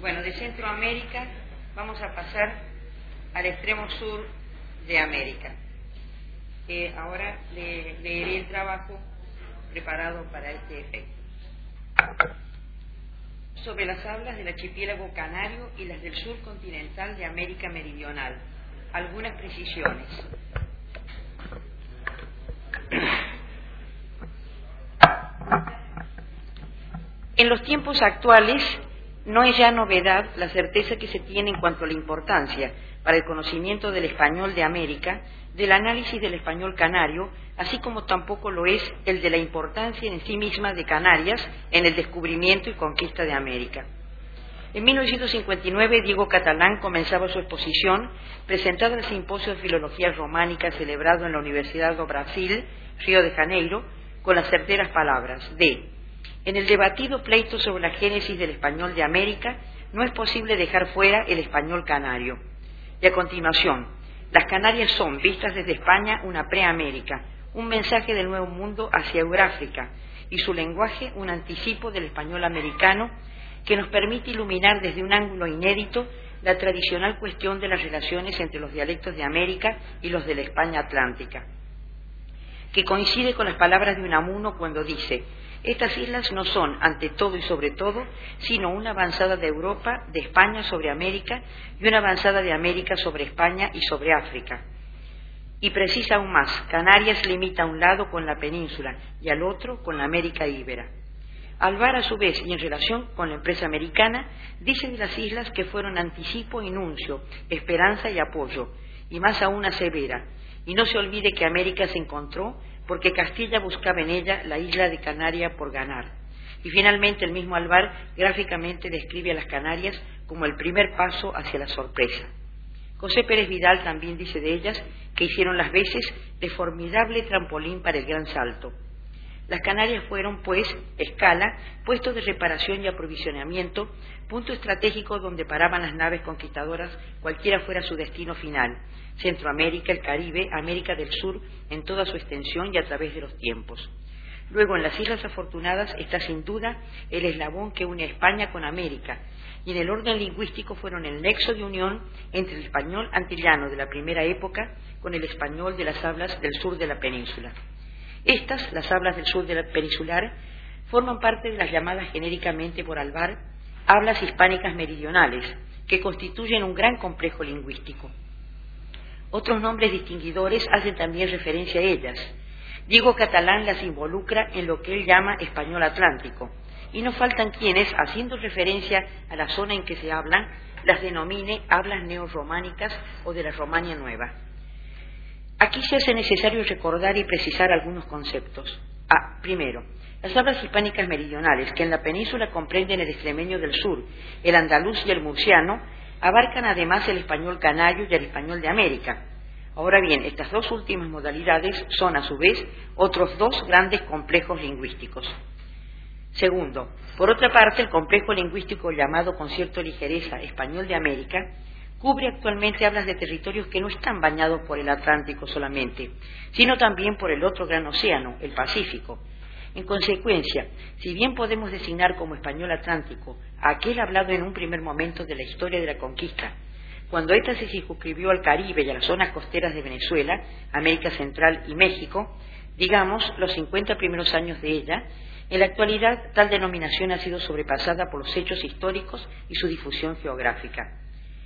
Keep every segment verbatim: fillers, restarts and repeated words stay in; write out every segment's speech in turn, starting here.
Bueno, de Centroamérica vamos a pasar al extremo sur de América. Eh, ahora le, leeré el trabajo preparado para este efecto. Sobre las hablas del archipiélago canario y las del sur continental de América Meridional. Algunas precisiones. En los tiempos actuales no es ya novedad la certeza que se tiene en cuanto a la importancia para el conocimiento del español de América, del análisis del español canario, así como tampoco lo es el de la importancia en sí misma de Canarias en el descubrimiento y conquista de América. En mil novecientos cincuenta y nueve, Diego Catalán comenzaba su exposición presentada al Simposio de Filología Románica celebrado en la Universidad do Brasil, Río de Janeiro, con las certeras palabras de: en el debatido pleito sobre la génesis del español de América, no es posible dejar fuera el español canario. Y a continuación, las Canarias son, vistas desde España, una preamérica, un mensaje del Nuevo Mundo hacia Euráfrica, y su lenguaje un anticipo del español americano que nos permite iluminar desde un ángulo inédito la tradicional cuestión de las relaciones entre los dialectos de América y los de la España atlántica, que coincide con las palabras de Unamuno cuando dice: estas islas no son, ante todo y sobre todo, sino una avanzada de Europa, de España sobre América, y una avanzada de América sobre España y sobre África. Y precisa aún más, Canarias limita a un lado con la península y al otro con la América íbera. Alvar, a su vez, y en relación con la empresa americana, dice de las islas que fueron anticipo y nuncio, esperanza y apoyo, y más aún asevera: y no se olvide que América se encontró porque Castilla buscaba en ella la isla de Canaria por ganar. Y finalmente el mismo Alvar gráficamente describe a las Canarias como el primer paso hacia la sorpresa. José Pérez Vidal también dice de ellas que hicieron las veces de formidable trampolín para el gran salto. Las Canarias fueron, pues, escala, puesto de reparación y aprovisionamiento, punto estratégico donde paraban las naves conquistadoras, cualquiera fuera su destino final: Centroamérica, el Caribe, América del Sur, en toda su extensión y a través de los tiempos. Luego, en las Islas Afortunadas está sin duda el eslabón que une a España con América, y en el orden lingüístico fueron el nexo de unión entre el español antillano de la primera época con el español de las hablas del sur de la península. Estas, las hablas del sur de la peninsular, forman parte de las llamadas genéricamente por Alvar hablas hispánicas meridionales, que constituyen un gran complejo lingüístico. Otros nombres distinguidores hacen también referencia a ellas. Diego Catalán las involucra en lo que él llama español atlántico, y no faltan quienes, haciendo referencia a la zona en que se hablan, las denomine hablas neorrománicas o de la Romania Nueva. Aquí se hace necesario recordar y precisar algunos conceptos. Ah, primero, las hablas hispánicas meridionales, que en la península comprenden el extremeño del sur, el andaluz y el murciano, abarcan además el español canario y el español de América. Ahora bien, estas dos últimas modalidades son, a su vez, otros dos grandes complejos lingüísticos. Segundo, por otra parte, el complejo lingüístico llamado con cierta ligereza español de América cubre actualmente hablas de territorios que no están bañados por el Atlántico solamente, sino también por el otro gran océano, el Pacífico. En consecuencia, si bien podemos designar como español atlántico a aquel hablado en un primer momento de la historia de la conquista, cuando ésta se circunscribió al Caribe y a las zonas costeras de Venezuela, América Central y México, digamos, los cincuenta primeros años de ella, en la actualidad tal denominación ha sido sobrepasada por los hechos históricos y su difusión geográfica.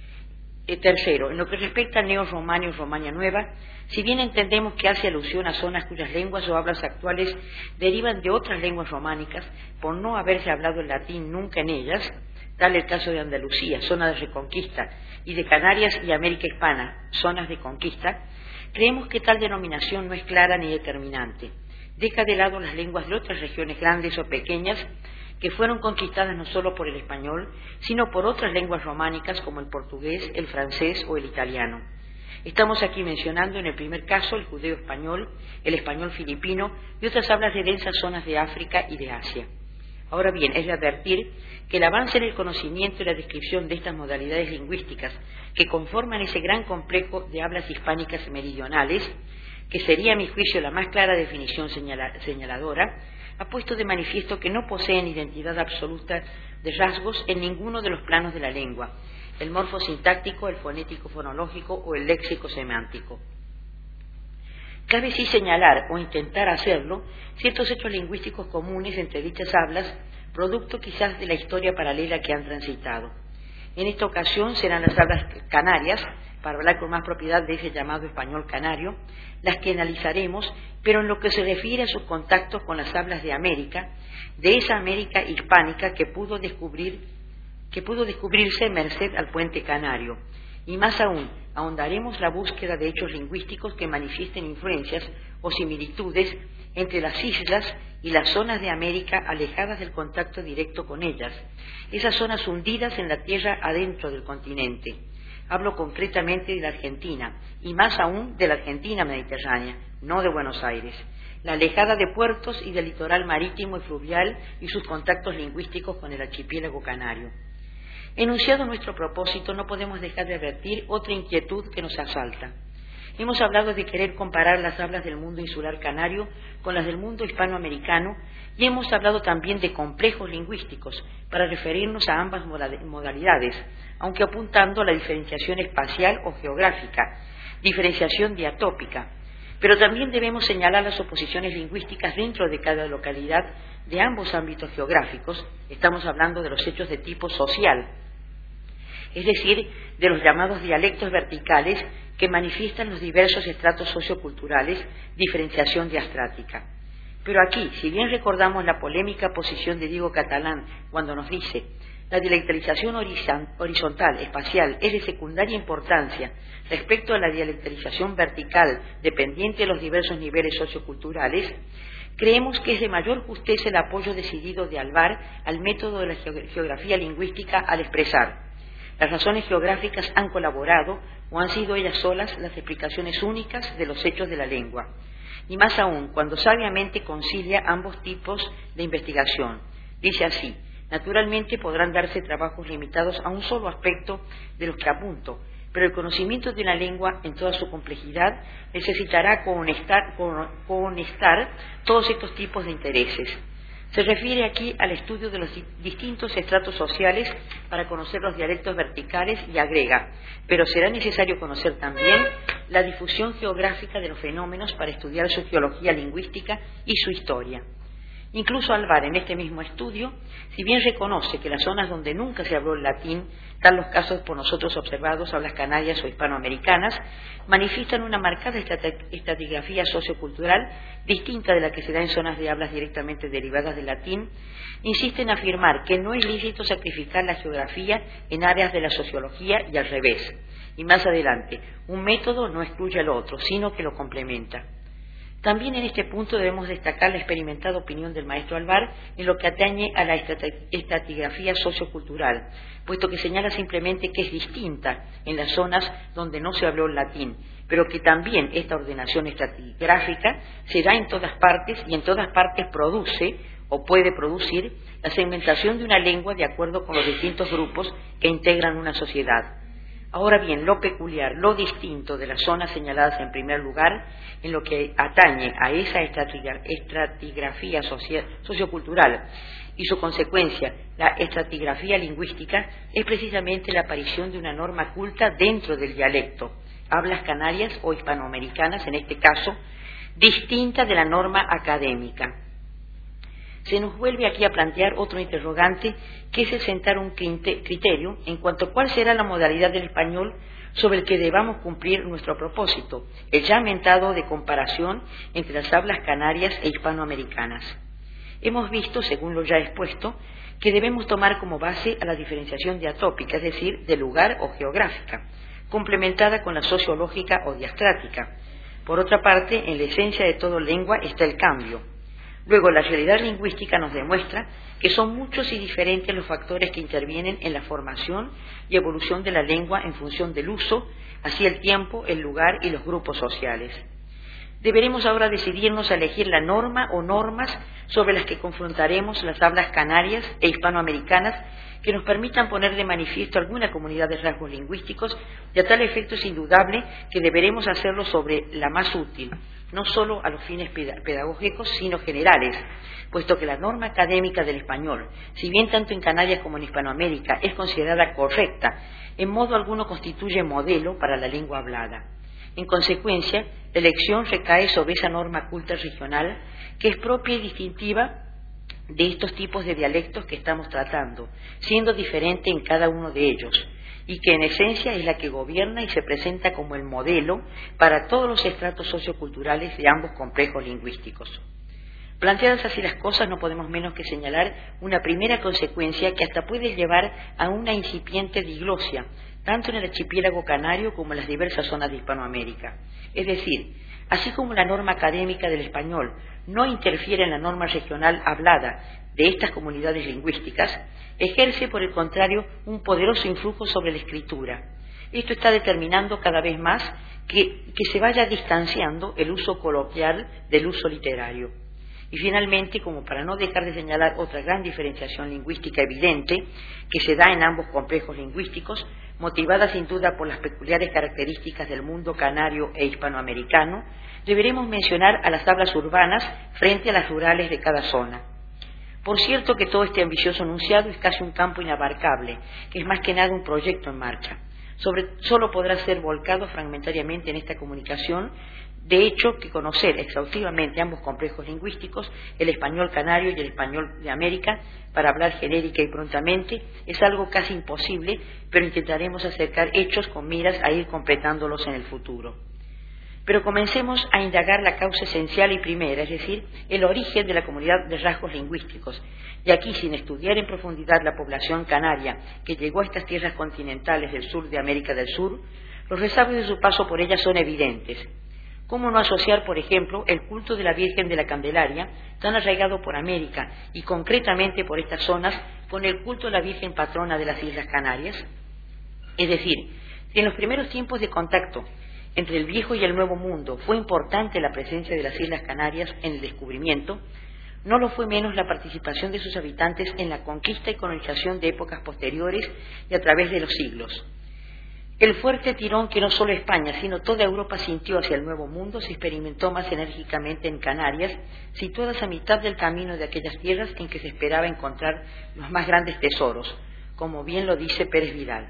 Eh, tercero, en lo que respecta al neorromano y Romania Nueva, si bien entendemos que hace alusión a zonas cuyas lenguas o hablas actuales derivan de otras lenguas románicas, por no haberse hablado el latín nunca en ellas, tal el caso de Andalucía, zona de reconquista, y de Canarias y América Hispana, zonas de conquista, creemos que tal denominación no es clara ni determinante. Deja de lado las lenguas de otras regiones grandes o pequeñas que fueron conquistadas no solo por el español, sino por otras lenguas románicas como el portugués, el francés o el italiano. Estamos aquí mencionando en el primer caso el judeo-español, el español filipino y otras hablas de densas zonas de África y de Asia. Ahora bien, es de advertir que el avance en el conocimiento y la descripción de estas modalidades lingüísticas que conforman ese gran complejo de hablas hispánicas meridionales, que sería a mi juicio la más clara definición señala, señaladora, ha puesto de manifiesto que no poseen identidad absoluta de rasgos en ninguno de los planos de la lengua, el morfosintáctico, el fonético-fonológico o el léxico-semántico. Cabe sí señalar o intentar hacerlo ciertos hechos lingüísticos comunes entre dichas hablas, producto quizás de la historia paralela que han transitado. En esta ocasión serán las hablas canarias, para hablar con más propiedad de ese llamado español canario, las que analizaremos, pero en lo que se refiere a sus contactos con las hablas de América, de esa América hispánica que pudo descubrir, que pudo descubrirse merced al puente canario. Y más aún, ahondaremos la búsqueda de hechos lingüísticos que manifiesten influencias o similitudes entre las islas y las zonas de América alejadas del contacto directo con ellas, esas zonas hundidas en la tierra adentro del continente. Hablo concretamente de la Argentina, y más aún de la Argentina mediterránea, no de Buenos Aires, la alejada de puertos y del litoral marítimo y fluvial y sus contactos lingüísticos con el archipiélago canario. Enunciado nuestro propósito, no podemos dejar de advertir otra inquietud que nos asalta. Hemos hablado de querer comparar las hablas del mundo insular canario con las del mundo hispanoamericano y hemos hablado también de complejos lingüísticos para referirnos a ambas modalidades, aunque apuntando a la diferenciación espacial o geográfica, diferenciación diatópica. Pero también debemos señalar las oposiciones lingüísticas dentro de cada localidad de ambos ámbitos geográficos. Estamos hablando de los hechos de tipo social, es decir, de los llamados dialectos verticales que manifiestan los diversos estratos socioculturales, diferenciación diastrática. Pero aquí, si bien recordamos la polémica posición de Diego Catalán cuando nos dice la dialectalización horizontal, espacial, es de secundaria importancia respecto a la dialectalización vertical dependiente de los diversos niveles socioculturales, creemos que es de mayor justeza el apoyo decidido de Alvar al método de la geografía lingüística al expresar: las razones geográficas han colaborado o han sido ellas solas las explicaciones únicas de los hechos de la lengua. Y más aún, cuando sabiamente concilia ambos tipos de investigación. Dice así: naturalmente podrán darse trabajos limitados a un solo aspecto de los que apunto, pero el conocimiento de una lengua en toda su complejidad necesitará conectar, conectar todos estos tipos de intereses. Se refiere aquí al estudio de los distintos estratos sociales para conocer los dialectos verticales y agrega, pero será necesario conocer también la difusión geográfica de los fenómenos para estudiar su geología lingüística y su historia. Incluso Alvar, en este mismo estudio, si bien reconoce que las zonas donde nunca se habló el latín, tal los casos por nosotros observados, hablas canarias o hispanoamericanas, manifiestan una marcada estratigrafía sociocultural distinta de la que se da en zonas de hablas directamente derivadas del latín, insiste en afirmar que no es lícito sacrificar la geografía en áreas de la sociología y al revés. Y más adelante, un método no excluye al otro, sino que lo complementa. También en este punto debemos destacar la experimentada opinión del maestro Alvar en lo que atañe a la estratigrafía sociocultural, puesto que señala simplemente que es distinta en las zonas donde no se habló el latín, pero que también esta ordenación estratigráfica se da en todas partes y en todas partes produce o puede producir la segmentación de una lengua de acuerdo con los distintos grupos que integran una sociedad. Ahora bien, lo peculiar, lo distinto de las zonas señaladas en primer lugar, en lo que atañe a esa estratigrafía sociocultural y su consecuencia, la estratigrafía lingüística, es precisamente la aparición de una norma culta dentro del dialecto, hablas canarias o hispanoamericanas en este caso, distinta de la norma académica. Se nos vuelve aquí a plantear otro interrogante, que es el sentar un criterio en cuanto a cuál será la modalidad del español sobre el que debamos cumplir nuestro propósito, el ya mentado de comparación entre las hablas canarias e hispanoamericanas. Hemos visto, según lo ya expuesto, que debemos tomar como base a la diferenciación diatópica, es decir, de lugar o geográfica, complementada con la sociológica o diastrática. Por otra parte, en la esencia de toda lengua está el cambio. Luego, la realidad lingüística nos demuestra que son muchos y diferentes los factores que intervienen en la formación y evolución de la lengua en función del uso, así el tiempo, el lugar y los grupos sociales. Deberemos ahora decidirnos a elegir la norma o normas sobre las que confrontaremos las hablas canarias e hispanoamericanas que nos permitan poner de manifiesto alguna comunidad de rasgos lingüísticos, y a tal efecto es indudable que deberemos hacerlo sobre la más útil, no solo a los fines pedagógicos, sino generales, puesto que la norma académica del español, si bien tanto en Canarias como en Hispanoamérica es considerada correcta, en modo alguno constituye modelo para la lengua hablada. En consecuencia, la elección recae sobre esa norma culta regional que es propia y distintiva de estos tipos de dialectos que estamos tratando, siendo diferente en cada uno de ellos, y que en esencia es la que gobierna y se presenta como el modelo para todos los estratos socioculturales de ambos complejos lingüísticos. Planteadas así las cosas, no podemos menos que señalar una primera consecuencia que hasta puede llevar a una incipiente diglosia, tanto en el archipiélago canario como en las diversas zonas de Hispanoamérica. Es decir, así como la norma académica del español no interfiere en la norma regional hablada de estas comunidades lingüísticas, ejerce por el contrario un poderoso influjo sobre la escritura. Esto está determinando cada vez más que, que se vaya distanciando el uso coloquial del uso literario. Y finalmente, como para no dejar de señalar otra gran diferenciación lingüística evidente que se da en ambos complejos lingüísticos, motivada sin duda por las peculiares características del mundo canario e hispanoamericano, deberemos mencionar a las hablas urbanas frente a las rurales de cada zona. Por cierto que todo este ambicioso enunciado es casi un campo inabarcable, que es más que nada un proyecto en marcha. Sobre, solo podrá ser volcado fragmentariamente en esta comunicación. De hecho, que conocer exhaustivamente ambos complejos lingüísticos, el español canario y el español de América, para hablar genérica y prontamente, es algo casi imposible, pero intentaremos acercar hechos con miras a ir completándolos en el futuro. Pero comencemos a indagar la causa esencial y primera, es decir, el origen de la comunidad de rasgos lingüísticos. Y aquí, sin estudiar en profundidad la población canaria que llegó a estas tierras continentales del sur de América del Sur, los resabios de su paso por ellas son evidentes. ¿Cómo no asociar, por ejemplo, el culto de la Virgen de la Candelaria, tan arraigado por América y concretamente por estas zonas, con el culto a la Virgen patrona de las Islas Canarias? Es decir, si en los primeros tiempos de contacto entre el viejo y el nuevo mundo fue importante la presencia de las Islas Canarias en el descubrimiento, no lo fue menos la participación de sus habitantes en la conquista y colonización de épocas posteriores y a través de los siglos. El fuerte tirón que no solo España, sino toda Europa sintió hacia el Nuevo Mundo se experimentó más enérgicamente en Canarias, situadas a mitad del camino de aquellas tierras en que se esperaba encontrar los más grandes tesoros, como bien lo dice Pérez Vidal.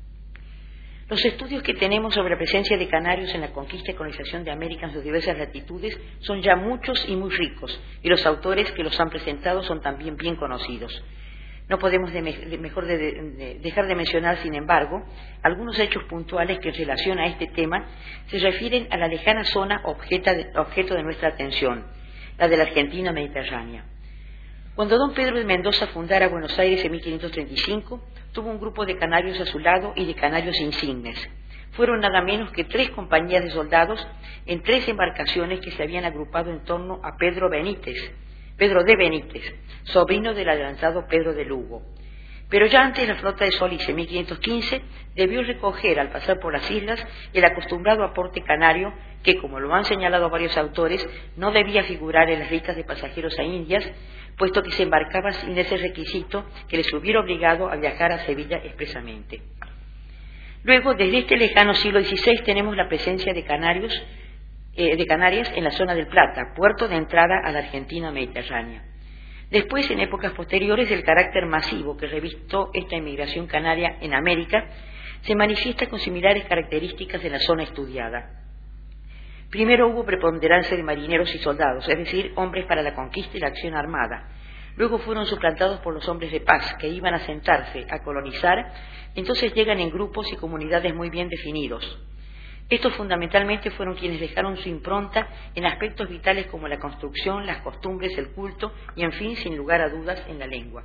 Los estudios que tenemos sobre la presencia de canarios en la conquista y colonización de América en sus diversas latitudes son ya muchos y muy ricos, y los autores que los han presentado son también bien conocidos. No podemos de me, de mejor de, de, dejar de mencionar, sin embargo, algunos hechos puntuales que en relación a este tema se refieren a la lejana zona objeta de, objeto de nuestra atención, la de la Argentina mediterránea. Cuando don Pedro de Mendoza fundara Buenos Aires en mil quinientos treinta y cinco, tuvo un grupo de canarios a su lado y de canarios insignes. Fueron nada menos que tres compañías de soldados en tres embarcaciones que se habían agrupado en torno a Pedro Benítez, Pedro de Benítez, sobrino del adelantado Pedro de Lugo. Pero ya antes la flota de Solís, en mil quinientos quince, debió recoger al pasar por las islas el acostumbrado aporte canario que, como lo han señalado varios autores, no debía figurar en las listas de pasajeros a Indias, puesto que se embarcaba sin ese requisito que les hubiera obligado a viajar a Sevilla expresamente. Luego, desde este lejano siglo dieciséis, tenemos la presencia de canarios Eh, de Canarias en la zona del Plata, puerto de entrada a la Argentina mediterránea. Después, en épocas posteriores, el carácter masivo que revistó esta inmigración canaria en América se manifiesta con similares características en la zona estudiada. Primero hubo preponderancia de marineros y soldados, es decir, hombres para la conquista y la acción armada. Luego fueron suplantados por los hombres de paz, que iban a sentarse, a colonizar, entonces llegan en grupos y comunidades muy bien definidos. Estos fundamentalmente fueron quienes dejaron su impronta en aspectos vitales como la construcción, las costumbres, el culto y, en fin, sin lugar a dudas, en la lengua.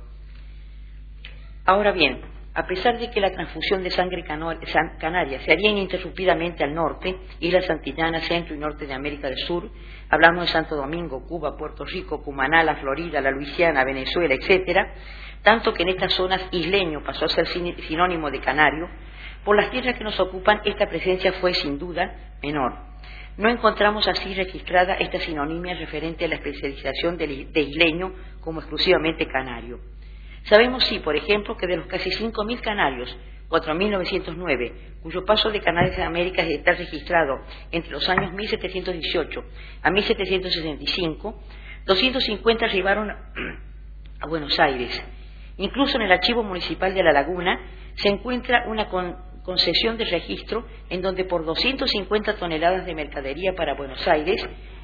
Ahora bien, a pesar de que la transfusión de sangre canaria se haría ininterrumpidamente al norte, Islas Antillanas, centro y norte de América del Sur, hablamos de Santo Domingo, Cuba, Puerto Rico, Cumaná, la Florida, la Luisiana, Venezuela, etcétera, tanto que en estas zonas isleño pasó a ser sinónimo de canario, por las tierras que nos ocupan esta presencia fue sin duda menor. No encontramos así registrada esta sinonimia referente a la especialización de, de isleño como exclusivamente canario. Sabemos sí, por ejemplo, que de los casi cinco mil canarios cuatro mil novecientos nueve, cuyo paso de Canarias a América está registrado entre los años mil setecientos dieciocho a mil setecientos sesenta y cinco, doscientos cincuenta arribaron a Buenos Aires. Incluso en el archivo municipal de La Laguna se encuentra una con, concesión de registro en donde por doscientas cincuenta toneladas de mercadería para Buenos Aires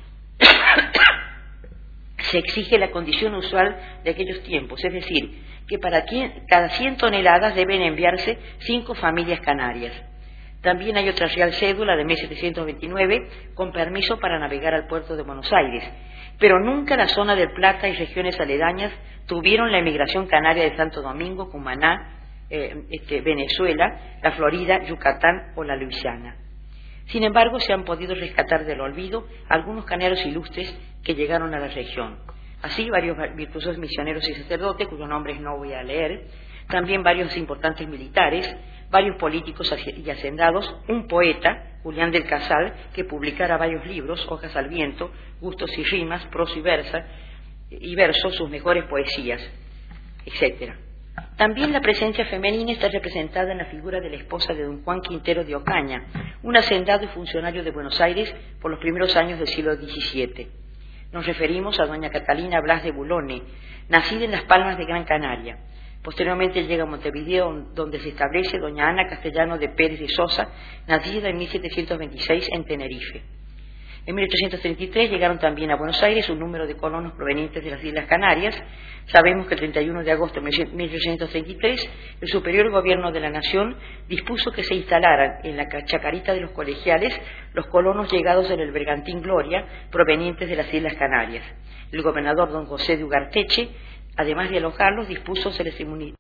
se exige la condición usual de aquellos tiempos, es decir, que para cada cien toneladas deben enviarse cinco familias canarias. También hay otra real cédula de mil setecientos veintinueve con permiso para navegar al puerto de Buenos Aires, pero nunca la zona del Plata y regiones aledañas tuvieron la emigración canaria de Santo Domingo, Cumaná, eh, este, Venezuela, la Florida, Yucatán o la Luisiana. Sin embargo, se han podido rescatar del olvido algunos canarios ilustres que llegaron a la región. Así, varios virtuosos misioneros y sacerdotes, cuyos nombres no voy a leer, también varios importantes militares, varios políticos y hacendados, un poeta, Julián del Casal, que publicara varios libros, Hojas al viento, Gustos y rimas, prosa y versa, y versos, sus mejores poesías, etcétera. También la presencia femenina está representada en la figura de la esposa de don Juan Quintero de Ocaña, un hacendado y funcionario de Buenos Aires por los primeros años del siglo diecisiete. Nos referimos a doña Catalina Blas de Bulone, nacida en Las Palmas de Gran Canaria. Posteriormente llega a Montevideo, donde se establece doña Ana Castellano de Pérez de Sosa, nacida en mil setecientos veintiséis en Tenerife. En mil ochocientos treinta y tres llegaron también a Buenos Aires un número de colonos provenientes de las Islas Canarias. Sabemos que el treinta y uno de agosto de mil ochocientos treinta y tres el superior gobierno de la nación dispuso que se instalaran en la Chacarita de los Colegiales los colonos llegados en el bergantín Gloria provenientes de las Islas Canarias. El gobernador don José de Ugarteche, además de alojarlos, dispuso se les inmunidad,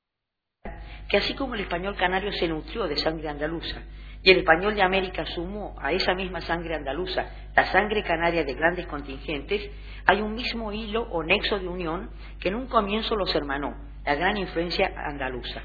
que así como el español canario se nutrió de sangre andaluza y el español de América sumó a esa misma sangre andaluza la sangre canaria de grandes contingentes, hay un mismo hilo o nexo de unión que en un comienzo los hermanó, la gran influencia andaluza.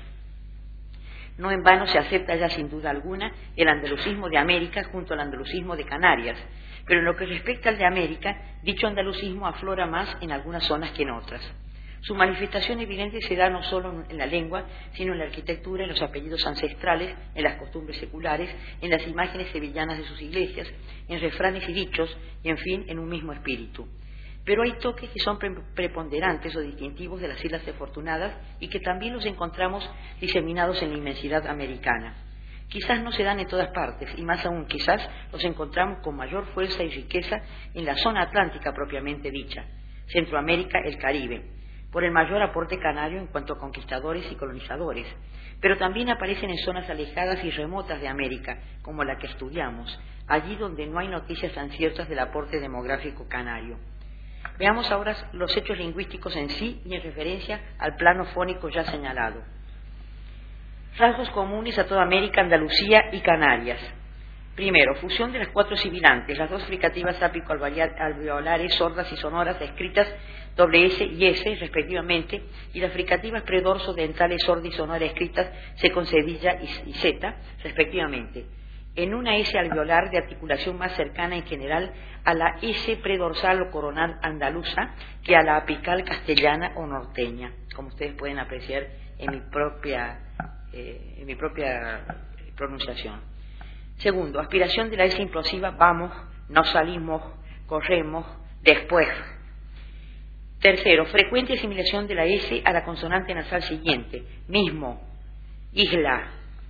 No en vano se acepta ya sin duda alguna el andalucismo de América junto al andalucismo de Canarias, pero en lo que respecta al de América, dicho andalucismo aflora más en algunas zonas que en otras. Su manifestación evidente se da no solo en la lengua, sino en la arquitectura, en los apellidos ancestrales, en las costumbres seculares, en las imágenes sevillanas de sus iglesias, en refranes y dichos, y en fin, en un mismo espíritu. Pero hay toques que son preponderantes o distintivos de las Islas Afortunadas y que también los encontramos diseminados en la inmensidad americana. Quizás no se dan en todas partes, y más aún quizás los encontramos con mayor fuerza y riqueza en la zona atlántica propiamente dicha, Centroamérica, el Caribe, por el mayor aporte canario en cuanto a conquistadores y colonizadores, pero también aparecen en zonas alejadas y remotas de América, como la que estudiamos, allí donde no hay noticias tan ciertas del aporte demográfico canario. Veamos ahora los hechos lingüísticos en sí y en referencia al plano fónico ya señalado. Rasgos comunes a toda América, Andalucía y Canarias. Primero, fusión de las cuatro sibilantes, las dos fricativas ápico-alveolares, sordas y sonoras, escritas doble S y S, respectivamente, y las fricativas predorso-dentales, sorda y sonora, escritas C con cedilla y Z, respectivamente, en una S alveolar de articulación más cercana en general a la S predorsal o coronal andaluza que a la apical castellana o norteña, como ustedes pueden apreciar en mi propia, eh, en mi propia pronunciación. Segundo, aspiración de la S implosiva, vamos, nos salimos, corremos, después. Tercero, frecuente asimilación de la S a la consonante nasal siguiente, mismo, isla.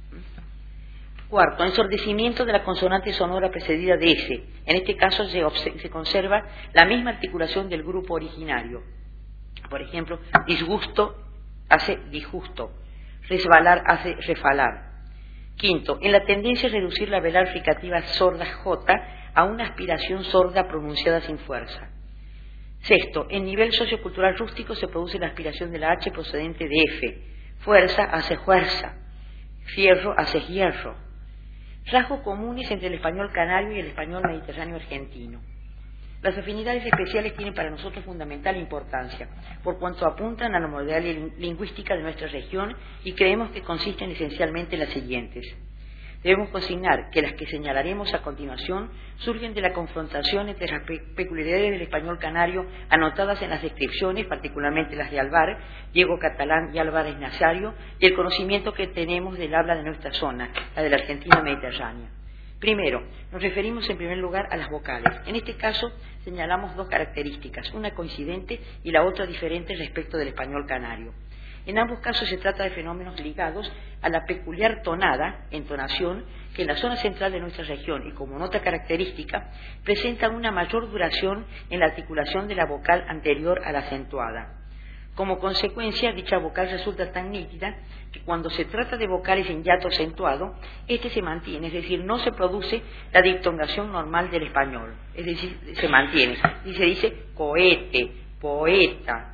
Cuarto, ensordecimiento de la consonante sonora precedida de S. En este caso se, se conserva la misma articulación del grupo originario. Por ejemplo, disgusto hace disgusto, resbalar hace refalar. Quinto, en la tendencia a reducir la velar fricativa sorda J a una aspiración sorda pronunciada sin fuerza. Sexto, en nivel sociocultural rústico se produce la aspiración de la H procedente de F. Fuerza hace fuerza, fierro hace hierro. Rasgos comunes entre el español canario y el español mediterráneo argentino. Las afinidades especiales tienen para nosotros fundamental importancia, por cuanto apuntan a la modalidad lingüística de nuestra región y creemos que consisten esencialmente en las siguientes. Debemos consignar que las que señalaremos a continuación surgen de la confrontación entre las pe peculiaridades del español canario anotadas en las descripciones, particularmente las de Alvar, Diego Catalán y Álvarez Nazario, y el conocimiento que tenemos del habla de nuestra zona, la de la Argentina mediterránea. Primero, nos referimos en primer lugar a las vocales. En este caso señalamos dos características, una coincidente y la otra diferente respecto del español canario. En ambos casos se trata de fenómenos ligados a la peculiar tonada, entonación, que en la zona central de nuestra región y como nota característica presentan una mayor duración en la articulación de la vocal anterior a la acentuada. Como consecuencia, dicha vocal resulta tan nítida que cuando se trata de vocales en hiato acentuado, este se mantiene, es decir, no se produce la diptongación normal del español, es decir, se mantiene, y se dice cohete, poeta,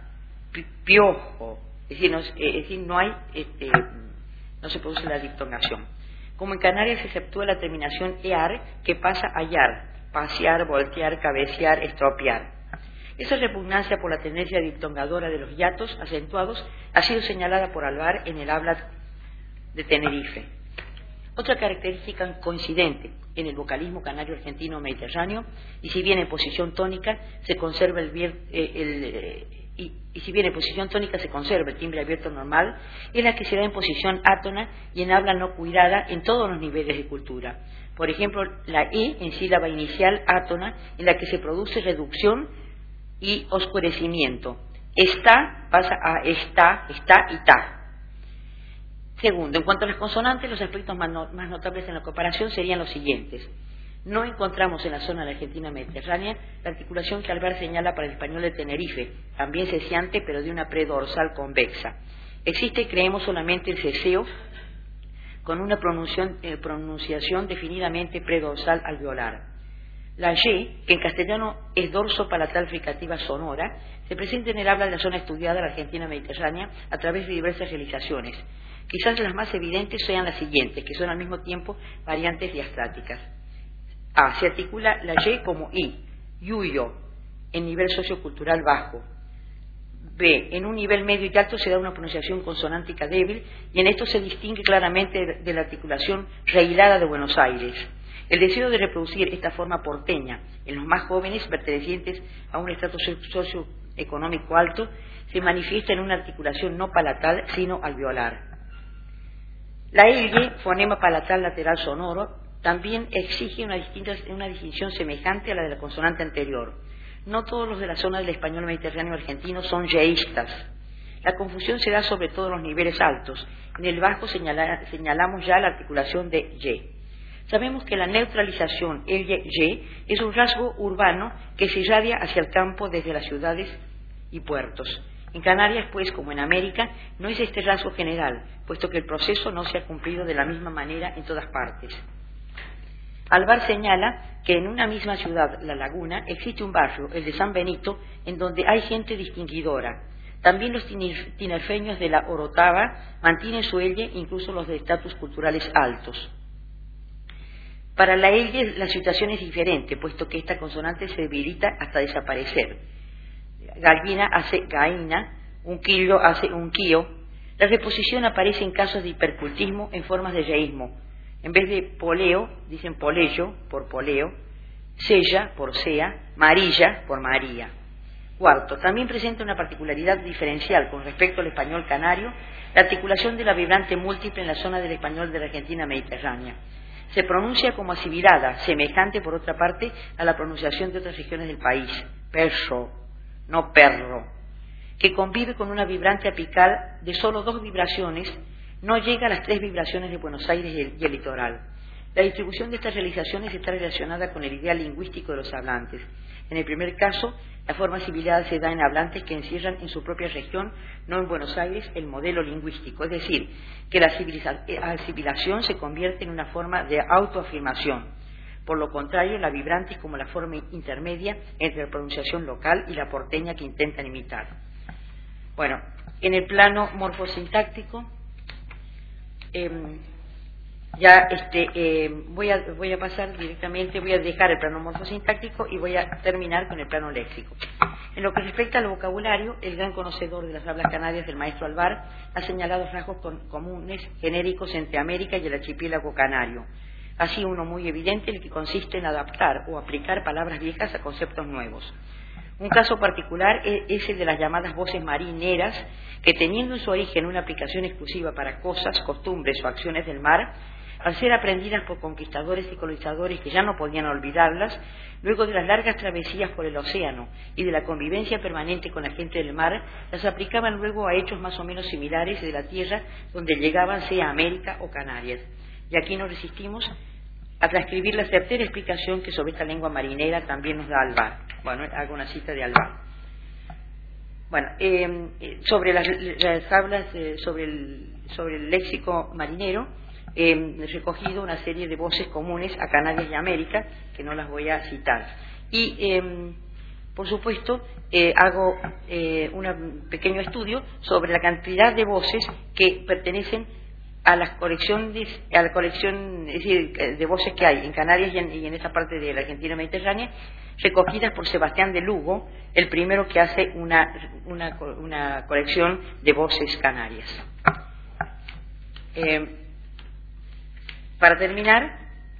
piojo, es decir, no, es decir, no hay, este, no se produce la diptongación. Como en Canarias se exceptúa la terminación ear, que pasa a yar, pasear, voltear, cabecear, estropear. Esa repugnancia por la tendencia diptongadora de los hiatos acentuados ha sido señalada por Alvar en el habla de Tenerife. Otra característica coincidente en el vocalismo canario argentino mediterráneo, y si bien en posición tónica se conserva el, el, el y, y si bien en posición tónica se conserva el timbre abierto normal, es la que se da en posición átona y en habla no cuidada en todos los niveles de cultura. Por ejemplo, la E en sílaba inicial átona, en la que se produce reducción y oscurecimiento. Está pasa a está, está y ta. Segundo, en cuanto a las consonantes, los aspectos más, no, más notables en la comparación serían los siguientes. No encontramos en la zona de la Argentina mediterránea la articulación que Alvar señala para el español de Tenerife, también cesiante pero de una predorsal convexa. Existe, creemos, solamente el ceseo con una pronunciación, eh, pronunciación definidamente predorsal alveolar. La Y, que en castellano es dorso palatal fricativa sonora, se presenta en el habla de la zona estudiada de la Argentina mediterránea a través de diversas realizaciones. Quizás las más evidentes sean las siguientes, que son al mismo tiempo variantes diastáticas. A. Se articula la Y como I, yuyo, en nivel sociocultural bajo. B. En un nivel medio y alto se da una pronunciación consonántica débil y en esto se distingue claramente de la articulación rehilada de Buenos Aires. El deseo de reproducir esta forma porteña en los más jóvenes pertenecientes a un estrato socioeconómico alto se manifiesta en una articulación no palatal sino alveolar. La L, fonema palatal lateral sonoro, también exige una, distinta, una distinción semejante a la de la consonante anterior. No todos los de la zona del español mediterráneo argentino son yeístas. La confusión se da sobre todo en los niveles altos. En el bajo señala, señalamos ya la articulación de Y. Sabemos que la neutralización L-Y es un rasgo urbano que se irradia hacia el campo desde las ciudades y puertos. En Canarias, pues, como en América, no es este rasgo general, puesto que el proceso no se ha cumplido de la misma manera en todas partes. Alvar señala que en una misma ciudad, La Laguna, existe un barrio, el de San Benito, en donde hay gente distinguidora. También los tinerfeños de la Orotava mantienen su L, incluso los de estatus culturales altos. Para la L la situación es diferente, puesto que esta consonante se debilita hasta desaparecer. Gallina hace gaina, un quillo hace un quío. La reposición aparece en casos de hipercultismo en formas de yeísmo. En vez de poleo, dicen poleyo por poleo, sella por sea, marilla por María. Cuarto, también presenta una particularidad diferencial con respecto al español canario, la articulación de la vibrante múltiple en la zona del español de la Argentina mediterránea. Se pronuncia como asibilada, semejante por otra parte a la pronunciación de otras regiones del país, perro, no perro, que convive con una vibrante apical de solo dos vibraciones, no llega a las tres vibraciones de Buenos Aires y el, y el litoral. La distribución de estas realizaciones está relacionada con el ideal lingüístico de los hablantes. En el primer caso, la forma asibilada se da en hablantes que encierran en su propia región, no en Buenos Aires, el modelo lingüístico, es decir, que la asimilación se convierte en una forma de autoafirmación. Por lo contrario, la vibrante es como la forma intermedia entre la pronunciación local y la porteña que intentan imitar. Bueno, en el plano morfosintáctico, eh, ya este, eh, voy, a, voy a pasar directamente, voy a dejar el plano morfosintáctico y voy a terminar con el plano léxico. En lo que respecta al vocabulario, el gran conocedor de las hablas canarias del maestro Alvar ha señalado rasgos con, comunes, genéricos entre América y el archipiélago canario. Así uno muy evidente, el que consiste en adaptar o aplicar palabras viejas a conceptos nuevos. Un caso particular es el de las llamadas voces marineras, que teniendo en su origen una aplicación exclusiva para cosas, costumbres o acciones del mar, al ser aprendidas por conquistadores y colonizadores que ya no podían olvidarlas, luego de las largas travesías por el océano y de la convivencia permanente con la gente del mar, las aplicaban luego a hechos más o menos similares de la tierra donde llegaban, sea América o Canarias. Y aquí nos resistimos a transcribir la certera explicación que sobre esta lengua marinera también nos da Alvar. Bueno, hago una cita de Alvar. Bueno, eh, sobre las, las hablas, eh, sobre, el, sobre el léxico marinero, eh, he recogido una serie de voces comunes a Canarias y América, que no las voy a citar. Y, eh, por supuesto, eh, hago eh, un pequeño estudio sobre la cantidad de voces que pertenecen a las colecciones, a la colección, es decir, de voces que hay en Canarias y en, y en esa parte de la Argentina mediterránea, recogidas por Sebastián de Lugo, el primero que hace una, una, una colección de voces canarias. Eh, para terminar,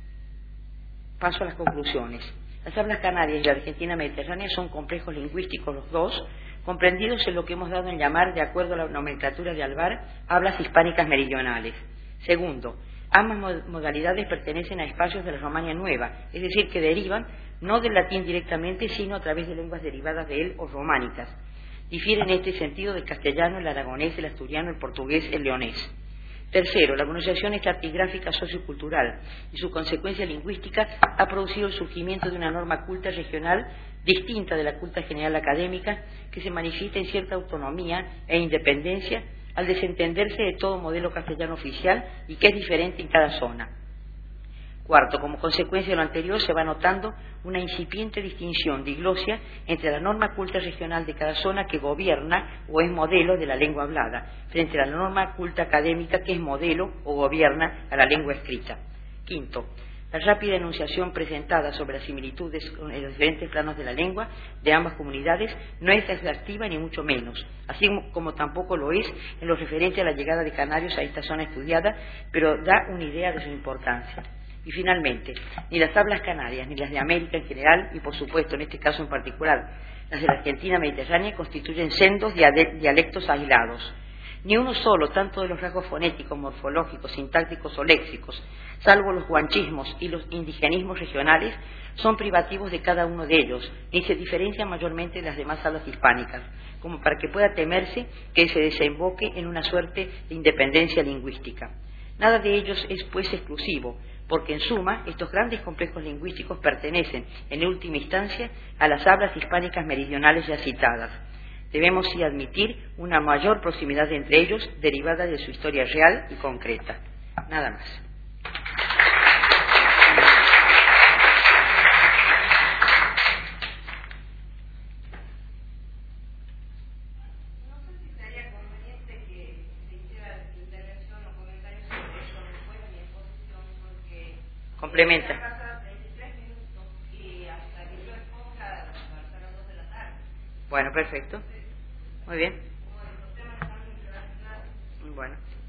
paso a las conclusiones. Las hablas canarias y la Argentina mediterránea son complejos lingüísticos los dos, comprendidos en lo que hemos dado en llamar, de acuerdo a la nomenclatura de Alvar, hablas hispánicas meridionales. Segundo, ambas modalidades pertenecen a espacios de la Romania Nueva, es decir, que derivan no del latín directamente, sino a través de lenguas derivadas de él o románicas. Difieren en este sentido del castellano, el aragonés, el asturiano, el portugués, el leonés. Tercero, la pronunciación estratigráfica sociocultural y su consecuencia lingüística ha producido el surgimiento de una norma culta regional distinta de la culta general académica, que se manifiesta en cierta autonomía e independencia al desentenderse de todo modelo castellano oficial y que es diferente en cada zona. Cuarto, como consecuencia de lo anterior, se va notando una incipiente distinción diglosia entre la norma culta regional de cada zona, que gobierna o es modelo de la lengua hablada, frente a la norma culta académica, que es modelo o gobierna a la lengua escrita. Quinto, la rápida enunciación presentada sobre las similitudes en los diferentes planos de la lengua de ambas comunidades no es exhaustiva ni mucho menos, así como tampoco lo es en lo referente a la llegada de canarios a esta zona estudiada, pero da una idea de su importancia. Y finalmente, ni las hablas canarias ni las de América en general, y por supuesto en este caso en particular las de la Argentina mediterránea, constituyen sendos dialectos aislados. Ni uno solo, tanto de los rasgos fonéticos, morfológicos, sintácticos o léxicos, salvo los guanchismos y los indigenismos regionales, son privativos de cada uno de ellos, ni se diferencian mayormente de las demás hablas hispánicas, como para que pueda temerse que se desemboque en una suerte de independencia lingüística. Nada de ellos es pues exclusivo, porque en suma estos grandes complejos lingüísticos pertenecen en última instancia a las hablas hispánicas meridionales ya citadas. Debemos sí admitir una mayor proximidad entre ellos derivada de su historia real y concreta. Nada más. Complementa. Bueno, perfecto. Muy bien. Bueno.